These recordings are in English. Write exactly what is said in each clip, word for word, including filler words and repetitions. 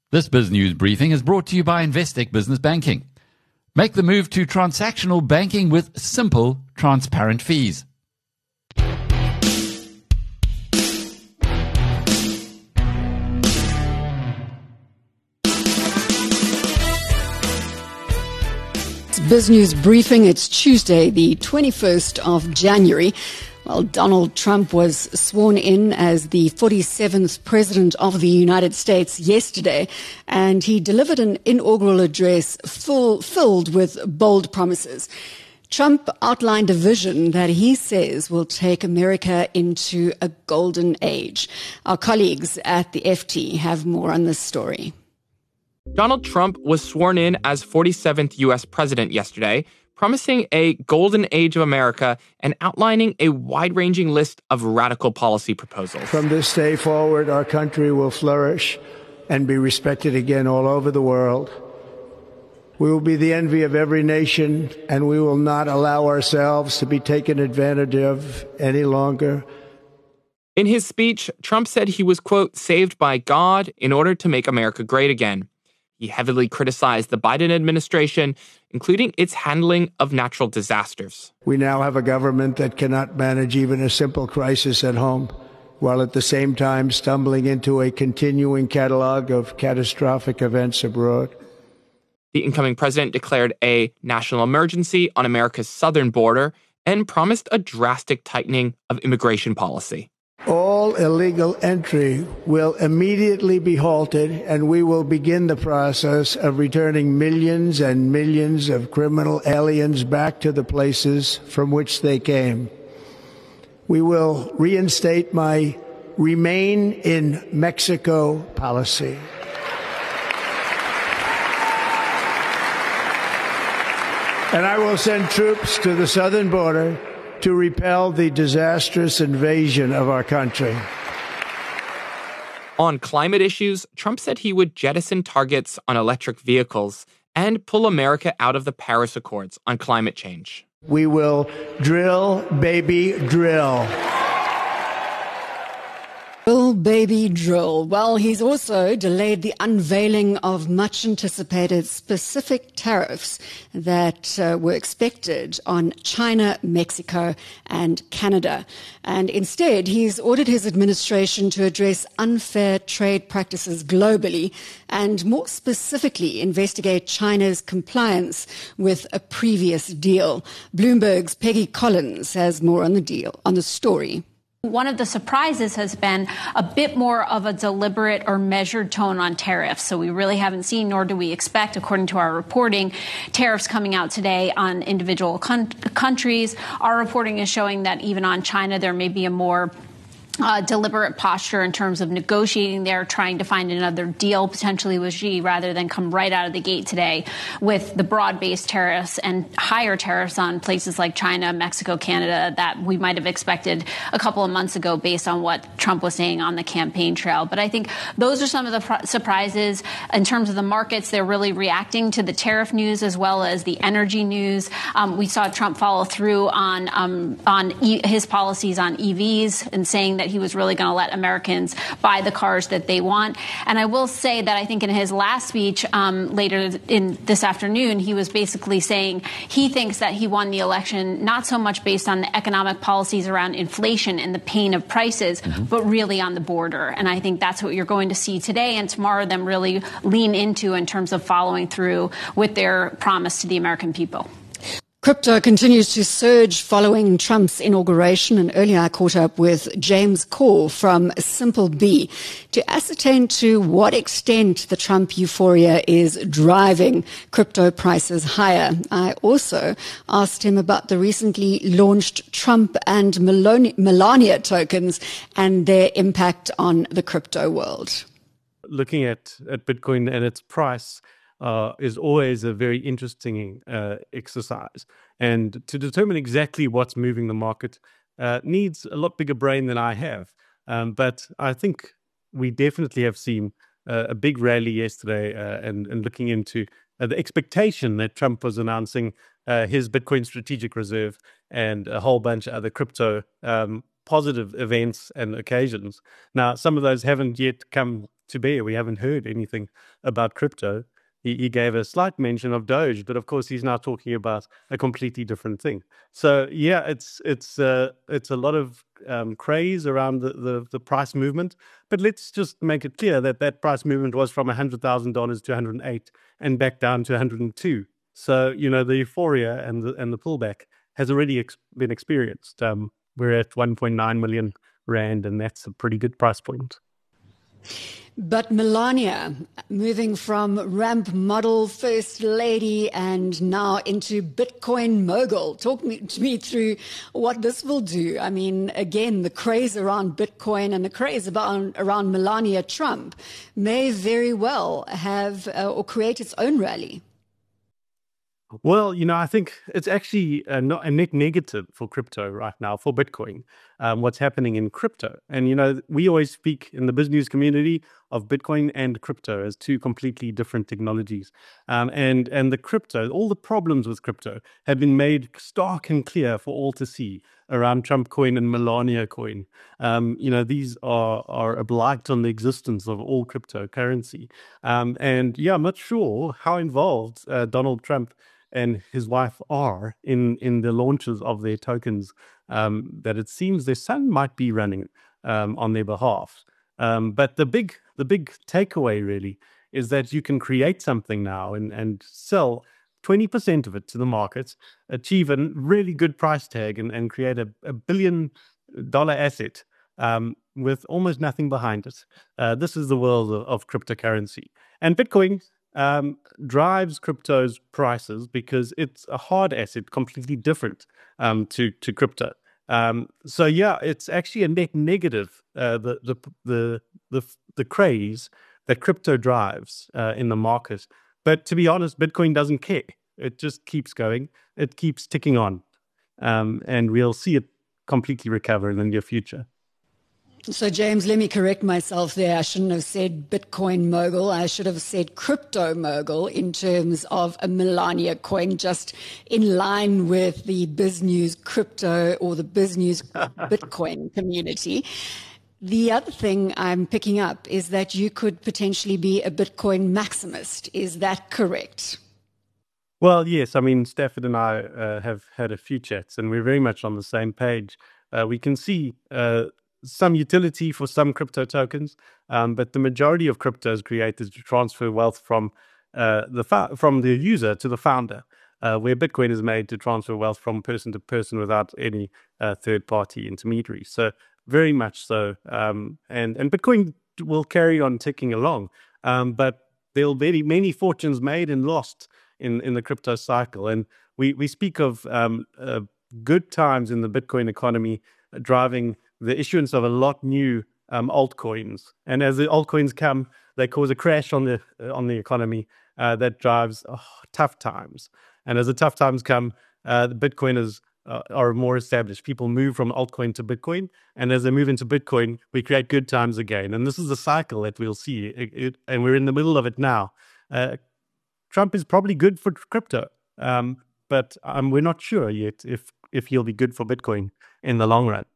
This BizNews briefing is brought to you by Investec Business Banking. Make the move to transactional banking with simple, transparent fees. BizNews briefing. It's Tuesday, the twenty-first of January. Well, Donald Trump was sworn in as the forty-seventh President of the United States yesterday, and he delivered an inaugural address full, filled with bold promises. Trump outlined a vision that he says will take America into a golden age. Our colleagues at the F T have more on this story. Donald Trump was sworn in as forty-seventh U S president yesterday, promising a golden age of America and outlining a wide-ranging list of radical policy proposals. From this day forward, our country will flourish and be respected again all over the world. We will be the envy of every nation, and we will not allow ourselves to be taken advantage of any longer. In his speech, Trump said he was, quote, saved by God in order to make America great again. He heavily criticized the Biden administration, including its handling of natural disasters. We now have a government that cannot manage even a simple crisis at home, while at the same time stumbling into a continuing catalog of catastrophic events abroad. The incoming president declared a national emergency on America's southern border and promised a drastic tightening of immigration policy. All illegal entry will immediately be halted, and we will begin the process of returning millions and millions of criminal aliens back to the places from which they came. We will reinstate my Remain in Mexico policy. And I will send troops to the southern border to repel the disastrous invasion of our country. On climate issues, Trump said he would jettison targets on electric vehicles and pull America out of the Paris Accords on climate change. We will drill, baby, drill. Drill, baby, drill. Well, he's also delayed the unveiling of much-anticipated specific tariffs that uh, were expected on China, Mexico, and Canada. And instead, he's ordered his administration to address unfair trade practices globally and more specifically investigate China's compliance with a previous deal. Bloomberg's Peggy Collins has more on the deal, on the story. One of the surprises has been a bit more of a deliberate or measured tone on tariffs. So we really haven't seen, nor do we expect, according to our reporting, tariffs coming out today on individual con- countries. Our reporting is showing that even on China, there may be a more Uh, deliberate posture in terms of negotiating there, trying to find another deal potentially with Xi rather than come right out of the gate today with the broad-based tariffs and higher tariffs on places like China, Mexico, Canada that we might have expected a couple of months ago based on what Trump was saying on the campaign trail. But I think those are some of the pr- surprises. In terms of the markets, they're really reacting to the tariff news as well as the energy news. Um, we saw Trump follow through on, um, on e- his policies on E Vs and saying that he was really going to let Americans buy the cars that they want. And I will say that I think in his last speech um, later in this afternoon, he was basically saying he thinks that he won the election not so much based on the economic policies around inflation and the pain of prices, mm-hmm. but really on the border. And I think that's what you're going to see today and tomorrow them really lean into in terms of following through with their promise to the American people. Crypto continues to surge following Trump's inauguration, and earlier I caught up with James Core from Simple B to ascertain to what extent the Trump euphoria is driving crypto prices higher. I also asked him about the recently launched Trump and Melania tokens and their impact on the crypto world. Looking at, at Bitcoin and its price, Uh, is always a very interesting uh, exercise. And to determine exactly what's moving the market uh, needs a lot bigger brain than I have. Um, but I think we definitely have seen uh, a big rally yesterday uh, and, and looking into uh, the expectation that Trump was announcing uh, his Bitcoin strategic reserve and a whole bunch of other crypto um, positive events and occasions. Now, some of those haven't yet come to bear. We haven't heard anything about crypto. He, he gave a slight mention of Doge, but of course he's now talking about a completely different thing. So yeah, it's it's uh, it's a lot of um, craze around the, the the price movement. But let's just make it clear that that price movement was from a hundred thousand dollars to one hundred eight and back down to one hundred two. So you know the euphoria and the and the pullback has already ex- been experienced. Um, we're at one point nine million rand, and that's a pretty good price point. But Melania, moving from ramp model, first lady, and now into Bitcoin mogul. Talk me, to me through what this will do. I mean, again, the craze around Bitcoin and the craze about, around Melania Trump may very well have uh, or create its own rally. Well, you know, I think it's actually a, not a net negative for crypto right now, for Bitcoin, um, what's happening in crypto. And, you know, we always speak in the business community of Bitcoin and crypto as two completely different technologies. Um, and, and the crypto, all the problems with crypto have been made stark and clear for all to see around Trump coin and Melania coin. Um, you know, these are, are a blight on the existence of all cryptocurrency. Um, and yeah, I'm not sure how involved uh, Donald Trump and his wife are in, in the launches of their tokens, um, that it seems their son might be running um, on their behalf. Um, but the big the big takeaway really is that you can create something now and, and sell twenty percent of it to the market, achieve a really good price tag, and, and create a, a billion dollar asset um, with almost nothing behind it. Uh, this is the world of, of cryptocurrency. And Bitcoin um, drives crypto's prices because it's a hard asset, completely different um, to, to crypto. Um, so yeah, it's actually a net negative, uh, the, the, the, the, the craze that crypto drives uh, in the market. But to be honest, Bitcoin doesn't care. It just keeps going. It keeps ticking on. Um, and we'll see it completely recover in the near future. So, James, let me correct myself there. I shouldn't have said Bitcoin mogul. I should have said crypto mogul in terms of a Melania coin, just in line with the BizNews crypto or the BizNews Bitcoin community. The other thing I'm picking up is that you could potentially be a Bitcoin maximist. Is that correct? Well, yes. I mean, Stafford and I uh, have had a few chats, and we're very much on the same page. Uh, we can see uh, some utility for some crypto tokens, um, but the majority of crypto is created to transfer wealth from uh, the fa- from the user to the founder, uh, where Bitcoin is made to transfer wealth from person to person without any uh, third-party intermediary. So very much so. Um, and, and Bitcoin will carry on ticking along, um, but there'll be many fortunes made and lost in, in the crypto cycle. And we, we speak of um, uh, good times in the Bitcoin economy uh, driving the issuance of a lot new um, altcoins. And as the altcoins come, they cause a crash on the uh, on the economy uh, that drives oh, tough times. And as the tough times come, uh, the Bitcoiners uh, are more established. People move from altcoin to Bitcoin. And as they move into Bitcoin, we create good times again. And this is the cycle that we'll see. It, it, and we're in the middle of it now. Uh, Trump is probably good for crypto, um, but um, we're not sure yet if, if he'll be good for Bitcoin in the long run.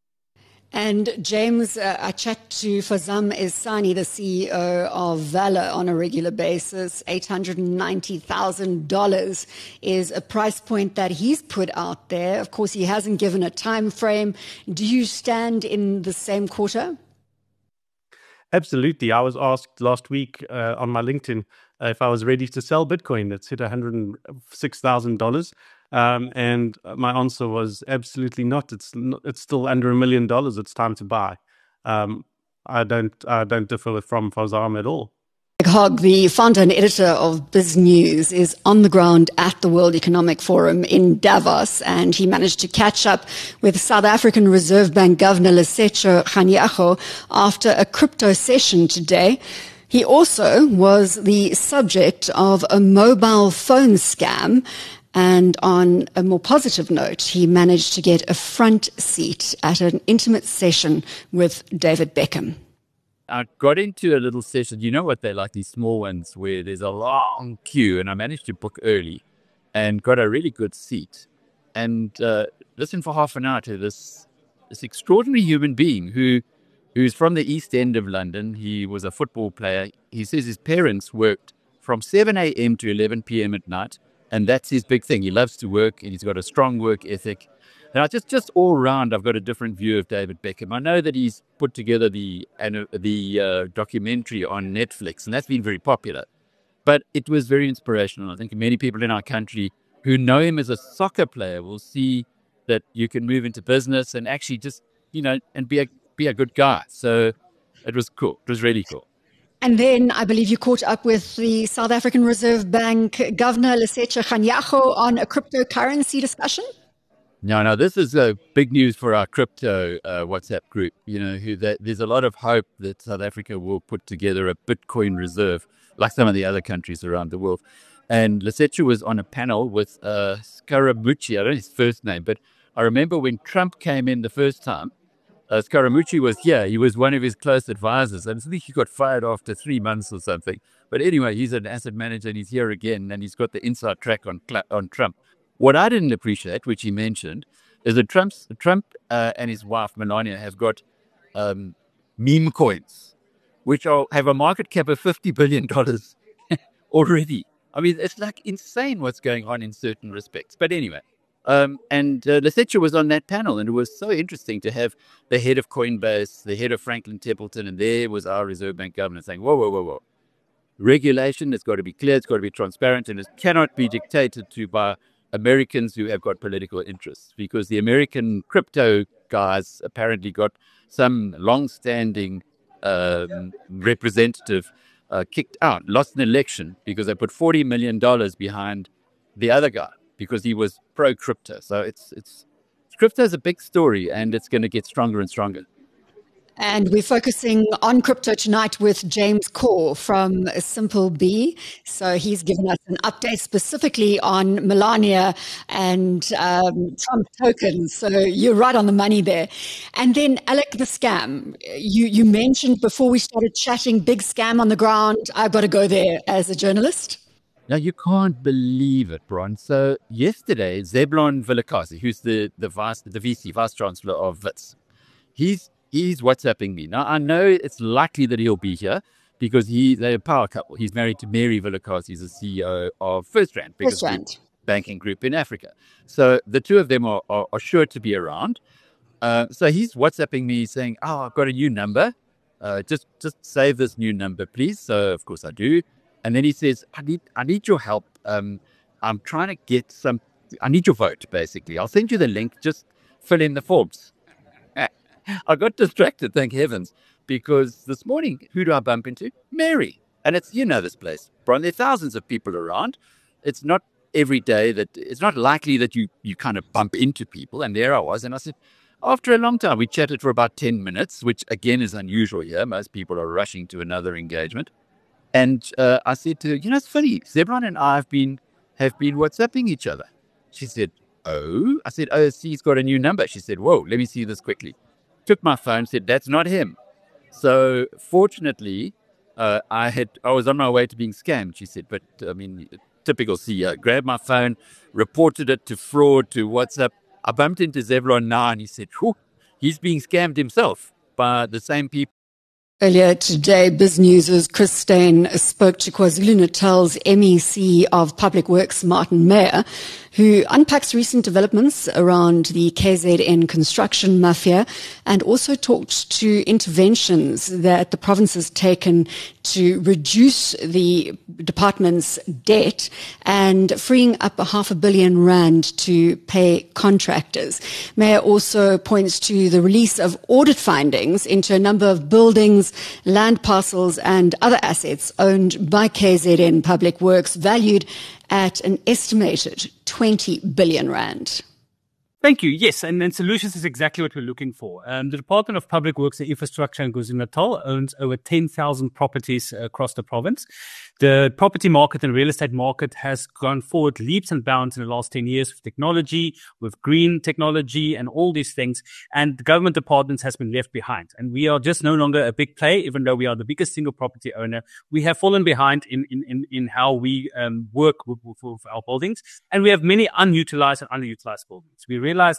And James, uh, I chat to Fazam Esani, the C E O of Valor, on a regular basis. eight hundred ninety thousand dollars is a price point that he's put out there. Of course, he hasn't given a time frame. Do you stand in the same quarter? Absolutely. I was asked last week uh, on my LinkedIn uh, if I was ready to sell Bitcoin. That's hit one hundred six thousand dollars. Um, and my answer was absolutely not. It's it's still under a million dollars. It's time to buy. Um, I don't I don't differ from Fazam at all. Hogg, the founder and editor of BizNews, is on the ground at the World Economic Forum in Davos, and he managed to catch up with South African Reserve Bank Governor Lesetjo Kganyago after a crypto session today. He also was the subject of a mobile phone scam. And on a more positive note, he managed to get a front seat at an intimate session with David Beckham. I got into a little session. You know what they're like, these small ones where there's a long queue, and I managed to book early and got a really good seat and uh, listened for half an hour to this this extraordinary human being who who's from the East End of London. He was a football player. He says his parents worked from seven a.m. to eleven p.m. at night, and that's his big thing. He loves to work, and he's got a strong work ethic. Now, just, just all round, I've got a different view of David Beckham. I know that he's put together the the uh, documentary on Netflix, and that's been very popular. But it was very inspirational. I think many people in our country who know him as a soccer player will see that you can move into business and actually just, you know, and be a be a good guy. So it was cool. It was really cool. And then I believe you caught up with the South African Reserve Bank Governor Lesetja Kganyago on a cryptocurrency discussion. No, no, this is uh, big news for our crypto uh, WhatsApp group. You know, who that there's a lot of hope that South Africa will put together a Bitcoin reserve, like some of the other countries around the world. And Lesetja was on a panel with uh, Scaramucci. I don't know his first name, but I remember when Trump came in the first time, uh, Scaramucci was here. He was one of his close advisors, and I think he got fired after three months or something. But anyway, he's an asset manager, and he's here again, and he's got the inside track on on Trump. What I didn't appreciate, which he mentioned, is that Trump's, Trump uh, and his wife, Melania, have got um, meme coins, which are, have a market cap of fifty billion dollars already. I mean, it's like insane what's going on in certain respects. But anyway, um, and uh, Lesetja was on that panel, and it was so interesting to have the head of Coinbase, the head of Franklin Templeton, and there was our Reserve Bank governor saying, whoa, whoa, whoa, whoa. Regulation, it's got to be clear, it's got to be transparent, and it cannot be dictated to by Americans who have got political interests, because the American crypto guys apparently got some long-standing um, representative uh, kicked out, lost an election because they put forty million dollars behind the other guy because he was pro-crypto. So it's it's crypto is a big story, and it's going to get stronger and stronger. And we're focusing on crypto tonight with James Corr from Simple B. So he's given us an update specifically on Melania and um, Trump tokens. So you're right on the money there. And then Alec the scam. You, you mentioned before we started chatting, big scam on the ground. I've got to go there as a journalist. Now, you can't believe it, Bron. So yesterday, Zeblon Vilakazi, who's the, the, vice, the V C, Vice Chancellor of Wits, he's He's WhatsApping me. Now, I know it's likely that he'll be here because he they're a power couple. He's married to Mary Vilakazi. He's the C E O of FirstRand, biggest FirstRand. banking group in Africa. So the two of them are, are, are sure to be around. Uh, so he's WhatsApping me saying, oh, I've got a new number. Uh, just just save this new number, please. So, of course, I do. And then he says, I need I need your help. Um, I'm trying to get some, I need your vote, basically. I'll send you the link. Just fill in the forms. I got distracted, thank heavens, because this morning, who do I bump into? Mary. And it's, you know this place, Bron, there are thousands of people around. It's not every day that, it's not likely that you, you kind of bump into people. And there I was. And I said, after a long time, we chatted for about ten minutes, which again is unusual here. Most people are rushing to another engagement. And uh, I said to her, you know, it's funny, Zeblon and I have been, have been WhatsApping each other. She said, oh? I said, oh, see, he's got a new number. She said, whoa, let me see this quickly. Took my phone, said, that's not him. So fortunately, uh, I had I was on my way to being scammed, she said. But, I mean, typical C E O. Grabbed my phone, reported it to fraud, to WhatsApp. I bumped into Zeblon now, and he said, whew, he's being scammed himself by the same people. Earlier today, BizNews' Chris Steyn spoke to KwaZulu-Natal's M E C of Public Works, Martin Meyer, who unpacks recent developments around the K Z N construction mafia and also talked to interventions that the province has taken to reduce the department's debt and freeing up a half a billion rand to pay contractors. Meyer also points to the release of audit findings into a number of buildings, land parcels and other assets owned by K Z N Public Works, valued at an estimated twenty billion rand. Thank you. Yes, and, and solutions is exactly what we're looking for. Um, the Department of Public Works and Infrastructure in KwaZulu-Natal owns over ten thousand properties across the province. The property market and real estate market has gone forward leaps and bounds in the last ten years with technology, with green technology and all these things. And the government departments has been left behind. And we are just no longer a big player, even though we are the biggest single property owner. We have fallen behind in, in, in, in how we um, work with, with, with our buildings. And we have many unutilized and underutilized buildings. We realize that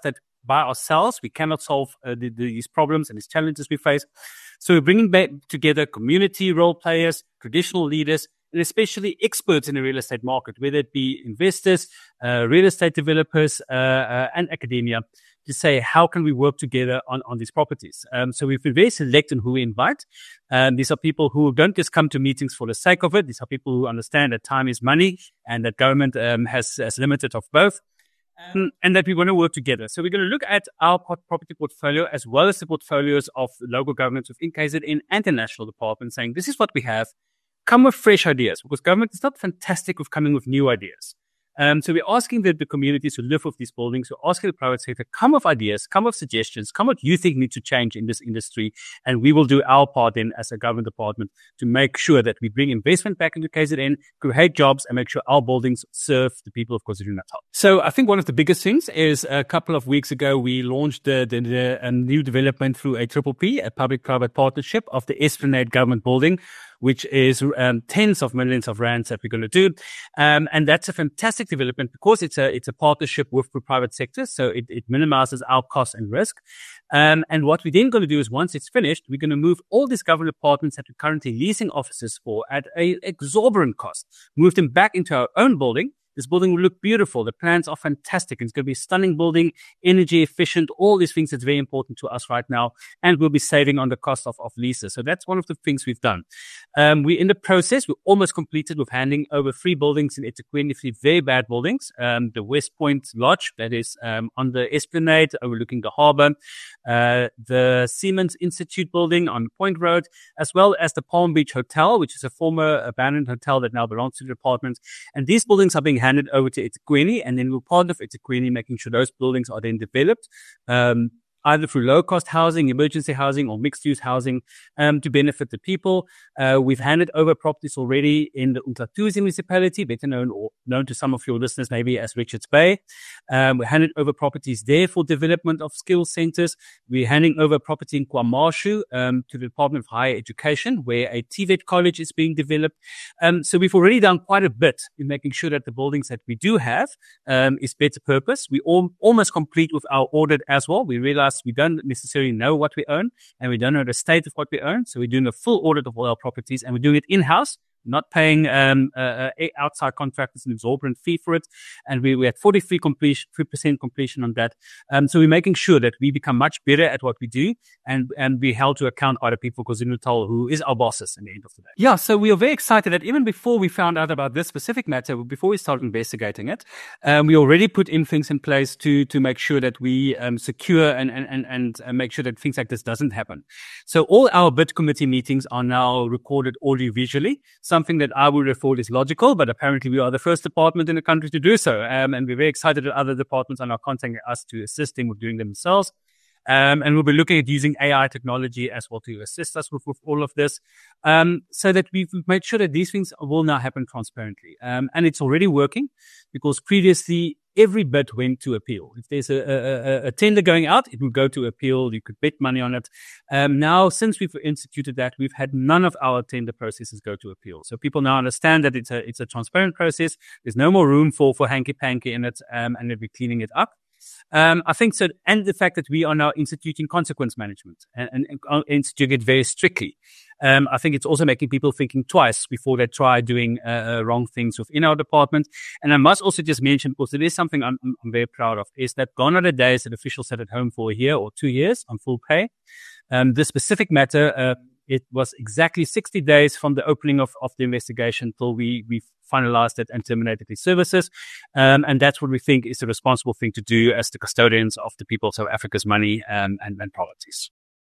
by ourselves. We cannot solve uh, the, the, these problems and these challenges we face. So we're bringing back together community role players, traditional leaders, and especially experts in the real estate market, whether it be investors, uh, real estate developers, uh, uh, and academia, to say, how can we work together on, on these properties? Um, so we've been very select in who we invite. Um, these are people who don't just come to meetings for the sake of it. These are people who understand that time is money and that government um, has, has limited of both. Um, and that we want to work together. So we're going to look at our property portfolio as well as the portfolios of local governments within K Z N and the national department, saying this is what we have. Come with fresh ideas, because government is not fantastic with coming with new ideas. Um, so we're asking the, the communities who live with these buildings, we're asking the private sector, come with ideas, come with suggestions, come what you think needs to change in this industry. And we will do our part then as a government department to make sure that we bring investment back into K Z N, create jobs, and make sure our buildings serve the people of KwaZulu-Natal. So I think one of the biggest things is a couple of weeks ago, we launched the, the, the a new development through a triple P, a public-private partnership of the Esplanade government building, which is um, tens of millions of rands that we're going to do. Um, and that's a fantastic development because it's a it's a partnership with the private sector. So it, it minimizes our cost and risk. Um, and what we're then going to do is once it's finished, we're going to move all these government apartments that we're currently leasing offices for at an exorbitant cost, move them back into our own building. This building will look beautiful. The plans are fantastic. It's going to be a stunning building, energy efficient, all these things that's very important to us right now. And we'll be saving on the cost of, of leases. So that's one of the things we've done. Um, we're in the process. We're almost completed with handing over three buildings in eThekwini, three very bad buildings. Um, the West Point Lodge, that is um, on the Esplanade, overlooking the harbour. Uh, the Siemens Institute building on Point Road, as well as the Palm Beach Hotel, which is a former abandoned hotel that now belongs to the department. And these buildings are being handed over to eThekwini, and then we'll partner with eThekwini, making sure those buildings are then developed, um, either through low-cost housing, emergency housing, or mixed-use housing, um, to benefit the people. Uh, we've handed over properties already in the Umhlatuzi municipality, better known or known to some of your listeners maybe as Richards Bay. Um, we handed over properties there for development of skill centers. We're handing over property in KwaMashu um, to the Department of Higher Education, where a T V E T college is being developed. Um, so we've already done quite a bit in making sure that the buildings that we do have um, is better purpose. We all, almost complete with our audit as well. We realize we don't necessarily know what we own, and we don't know the state of what we own. So we're doing a full audit of all our properties, and we're doing it in-house, not paying um, uh, outside contractors an exorbitant fee for it. And we, we had forty-three completion, three percent completion on that. Um, so we're making sure that we become much better at what we do, and, and be held to account by the people of KwaZulu-Natal, who is our bosses in the end of the day. Yeah, so we are very excited that even before we found out about this specific matter, before we started investigating it, um, we already put in things in place to to make sure that we um, secure and, and, and, and uh, make sure that things like this doesn't happen. So all our bid committee meetings are now recorded audio-visually. Something that I would have thought is logical, but apparently we are the first department in the country to do so. Um, and we're very excited that other departments are now contacting us to assist them with doing them themselves. Um, and we'll be looking at using A I technology as well to assist us with, with all of this, um, so that we've made sure that these things will now happen transparently. Um, and it's already working, because previously every bid went to appeal. If there's a, a, a tender going out, it would go to appeal. You could bet money on it. Um, now, since we've instituted that, we've had none of our tender processes go to appeal. So people now understand that it's a it's a transparent process. There's no more room for for hanky panky in it, um, and that we're cleaning it up. Um, I think so, and the fact that we are now instituting consequence management and, and, and instituting it very strictly. Um, I think it's also making people thinking twice before they try doing uh, wrong things within our department. And I must also just mention, because it is something I'm, I'm very proud of, is that gone are the days that officials sat at home for a year or two years on full pay. Um, this specific matter, uh, it was exactly sixty days from the opening of, of the investigation till we, we finalized it and terminated these services. Um, and that's what we think is the responsible thing to do as the custodians of the people of South Africa's money um, and, and properties.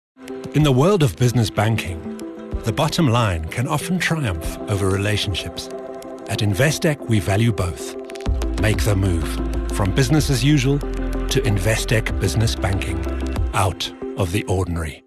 In the world of business banking, the bottom line can often triumph over relationships. At Investec, we value both. Make the move from business as usual to Investec Business Banking. Out of the ordinary.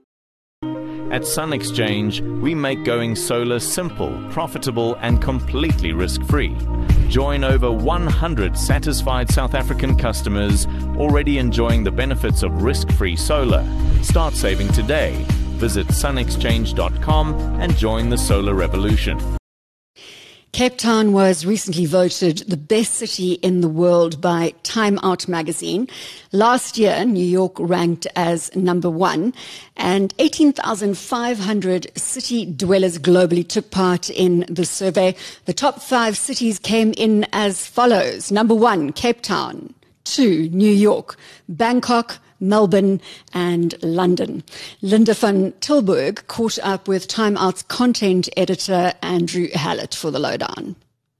At Sun Exchange, we make going solar simple, profitable, and completely risk-free. Join over one hundred satisfied South African customers already enjoying the benefits of risk-free solar. Start saving today. Visit sun exchange dot com and join the solar revolution. Cape Town was recently voted the best city in the world by Time Out magazine. Last year, New York ranked as number one, and eighteen thousand five hundred city dwellers globally took part in the survey. The top five cities came in as follows. Number one, Cape Town. Two, New York. Bangkok, Melbourne and London. Linda van Tilburg caught up with Time Out's content editor Andrew Hallett for the lowdown.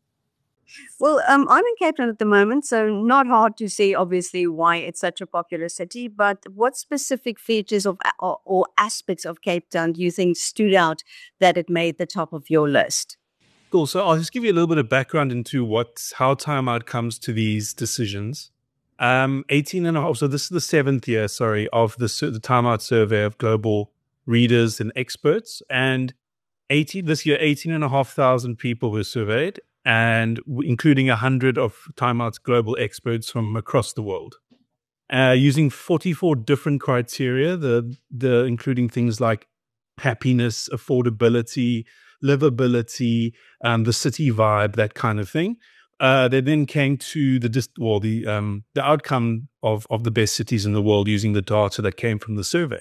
Well, um, I'm in Cape Town at the moment, so not hard to see, obviously, why it's such a popular city. But what specific features of or, or aspects of Cape Town do you think stood out that it made the top of your list? Cool. So I'll just give you a little bit of background into what how Time Out comes to these decisions. Um, eighteen and a half, so this is the seventh year, sorry, of the, the Time Out survey of global readers and experts. And eighteen this year, eighteen and a half thousand people were surveyed, and including a hundred of Time Out's global experts from across the world, uh, using forty-four different criteria, the, the, including things like happiness, affordability, livability, um, the city vibe, that kind of thing. Uh, they then came to the dist- well, the um, the outcome of, of the best cities in the world using the data that came from the survey.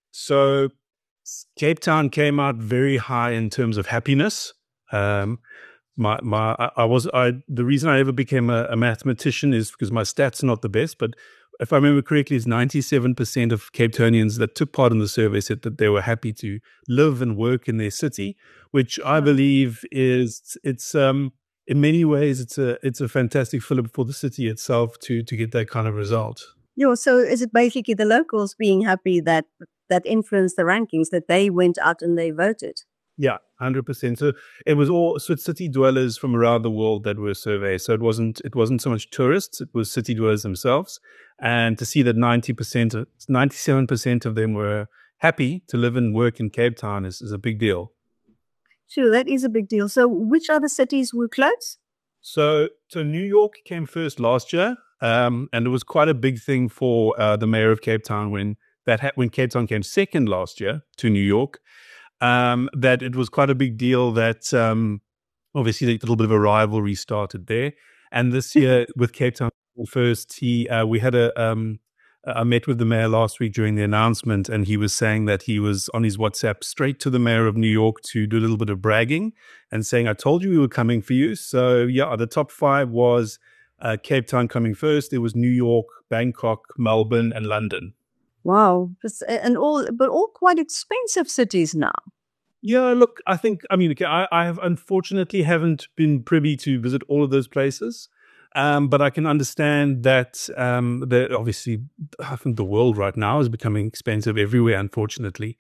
So Cape Town came out very high in terms of happiness. Um, my my I, I was I the reason I ever became a, a mathematician is because my stats are not the best, but if I remember correctly, it's ninety-seven percent of Cape Townians that took part in the survey said that they were happy to live and work in their city, which I believe is it's um. in many ways, it's a it's a fantastic fillip for the city itself to to get that kind of result. Yeah, so is it basically the locals being happy that that influenced the rankings, that they went out and they voted? Yeah, one hundred percent. So it was all so it's city dwellers from around the world that were surveyed. So it wasn't it wasn't so much tourists; it was city dwellers themselves. And to see that ninety percent, ninety-seven percent of them were happy to live and work in Cape Town is, is a big deal. Sure, that is a big deal. So which other cities were close? So, so New York came first last year, um, and it was quite a big thing for uh, the mayor of Cape Town when that ha- when Cape Town came second last year to New York. Um, that it was quite a big deal that um, obviously a little bit of a rivalry started there. And this year with Cape Town first, he uh, we had a. Um, I met with the mayor last week during the announcement, and he was saying that he was on his WhatsApp straight to the mayor of New York to do a little bit of bragging and saying, I told you we were coming for you. So, yeah, the top five was uh, Cape Town coming first. There was New York, Bangkok, Melbourne, and London. Wow. And all, but all quite expensive cities now. Yeah, look, I think, I mean, okay, I, I have unfortunately haven't been privy to visit all of those places. Um, but I can understand that um, that obviously I think the world right now is becoming expensive everywhere, unfortunately.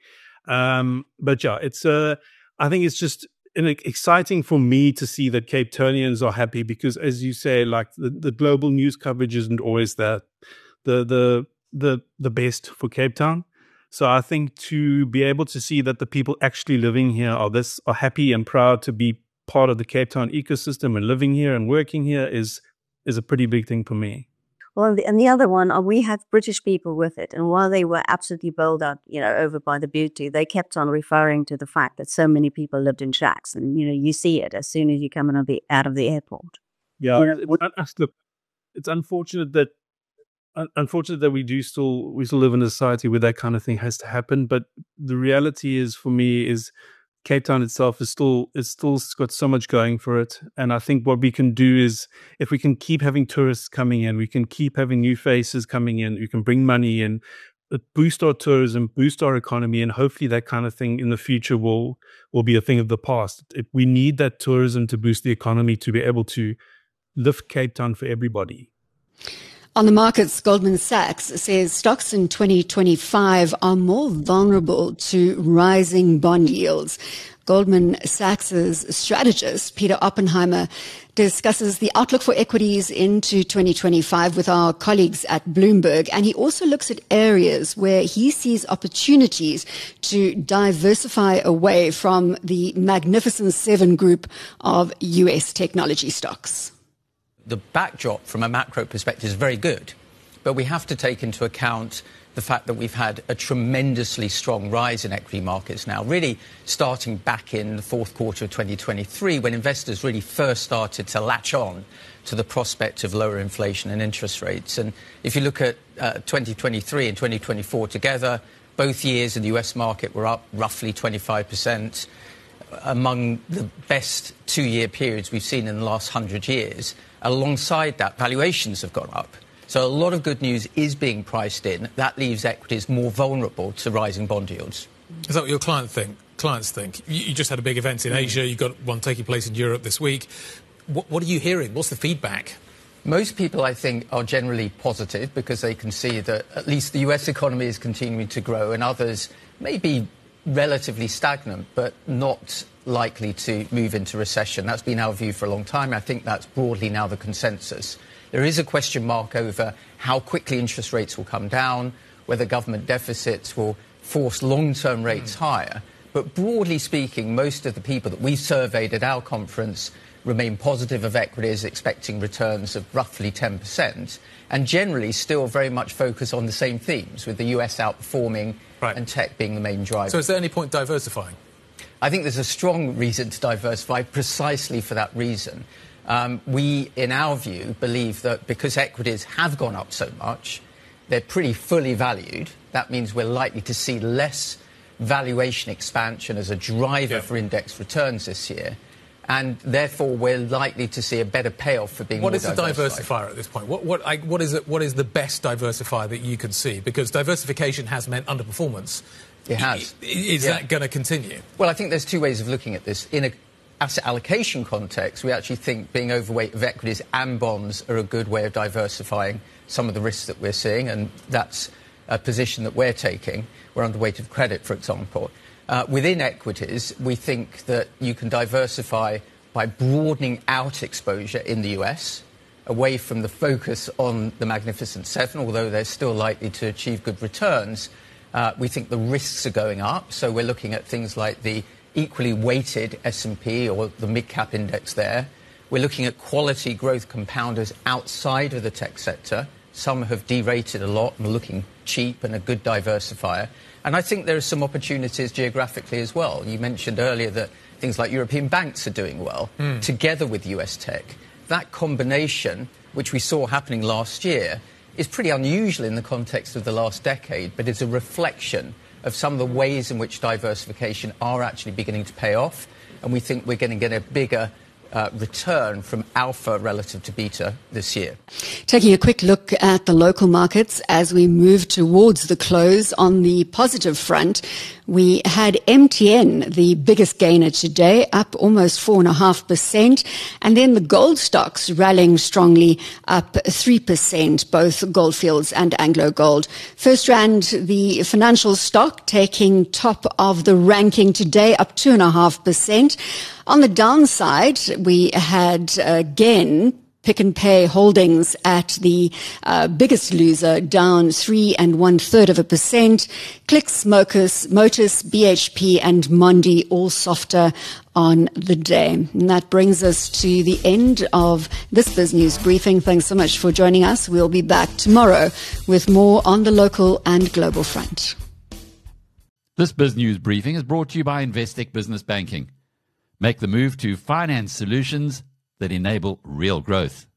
Um, but yeah, it's uh, I think it's just an, exciting for me to see that Cape Townians are happy because, as you say, like the, the global news coverage isn't always that the the the the best for Cape Town. So I think to be able to see that the people actually living here are this are happy and proud to be part of the Cape Town ecosystem and living here and working here is. is a pretty big thing for me. Well, and the, and the other one, uh, we had British people with it. And while they were absolutely bowled out, you know, over by the beauty, they kept on referring to the fact that so many people lived in shacks. And, you know, you see it as soon as you come out of the, out of the airport. Yeah, it's, look, it's unfortunate that unfortunate that we do still, we still live in a society where that kind of thing has to happen. But the reality is, for me, is Cape Town itself is still is still got so much going for it, and I think what we can do is if we can keep having tourists coming in, we can keep having new faces coming in, we can bring money in, boost our tourism, boost our economy, and hopefully that kind of thing in the future will will be a thing of the past. It, we need that tourism to boost the economy to be able to lift Cape Town for everybody. On the markets, Goldman Sachs says stocks in twenty twenty-five are more vulnerable to rising bond yields. Goldman Sachs's strategist, Peter Oppenheimer, discusses the outlook for equities into twenty twenty-five with our colleagues at Bloomberg, and he also looks at areas where he sees opportunities to diversify away from the Magnificent Seven group of U S technology stocks. The backdrop from a macro perspective is very good, but we have to take into account the fact that we've had a tremendously strong rise in equity markets now, really starting back in the fourth quarter of twenty twenty-three, when investors really first started to latch on to the prospect of lower inflation and interest rates. And if you look at uh, twenty twenty-three and twenty twenty-four together, both years in the U S market were up roughly twenty-five percent, among the best two-year periods we've seen in the last hundred years. Alongside that, valuations have gone up. So a lot of good news is being priced in. That leaves equities more vulnerable to rising bond yields. Is that what your client think? clients think? You, you just had a big event in mm. Asia. You've got one taking place in Europe this week. What, what are you hearing? What's the feedback? Most people, I think, are generally positive because they can see that at least the U S economy is continuing to grow, and others may be relatively stagnant but not likely to move into recession. That's been our view for a long time. I think that's broadly now the consensus. There is a question mark over how quickly interest rates will come down, whether government deficits will force long-term rates mm. higher. But broadly speaking, most of the people that we surveyed at our conference remain positive of equities, expecting returns of roughly ten percent, and generally still very much focus on the same themes, with the U S outperforming right. and tech being the main driver. So is there any point diversifying? I think there's a strong reason to diversify precisely for that reason. Um, we, in our view, believe that because equities have gone up so much, they're pretty fully valued. That means we're likely to see less valuation expansion as a driver yeah. for index returns this year. And therefore, we're likely to see a better payoff for being what more is the diversifier at this point? What, what, I, what, is it, what is the best diversifier that you can see? Because diversification has meant underperformance. It has. Is yeah. that going to continue? Well, I think there's two ways of looking at this. In an asset allocation context, we actually think being overweight of equities and bonds are a good way of diversifying some of the risks that we're seeing, and that's a position that we're taking. We're underweight of credit, for example. Uh, within equities, we think that you can diversify by broadening out exposure in the U S, away from the focus on the Magnificent Seven, although they're still likely to achieve good returns. Uh, we think the risks are going up, so we're looking at things like the equally weighted S and P or the mid-cap index there. We're looking at quality growth compounders outside of the tech sector. Some have derated a lot and are looking cheap and a good diversifier. And I think there are some opportunities geographically as well. You mentioned earlier that things like European banks are doing well, mm. together with U S tech. That combination, which we saw happening last year, is pretty unusual in the context of the last decade, but it's a reflection of some of the ways in which diversification are actually beginning to pay off. And we think we're going to get a bigger Uh, return from alpha relative to beta this year. Taking a quick look at the local markets as we move towards the close. On the positive front, we had M T N, the biggest gainer today, up almost four point five percent. And then the gold stocks rallying strongly, up three percent, both Goldfields and Anglo Gold. FirstRand, the financial stock, taking top of the ranking today, up two point five percent. On the downside, we had again Pick and Pay Holdings at the uh, biggest loser, down three and one third of a percent. Clicks, Mocus, Motus, B H P and Mondi all softer on the day. And that brings us to the end of this BizNews briefing. Thanks so much for joining us. We'll be back tomorrow with more on the local and global front. This BizNews briefing is brought to you by Investec Business Banking. Make the move to finance solutions that enable real growth.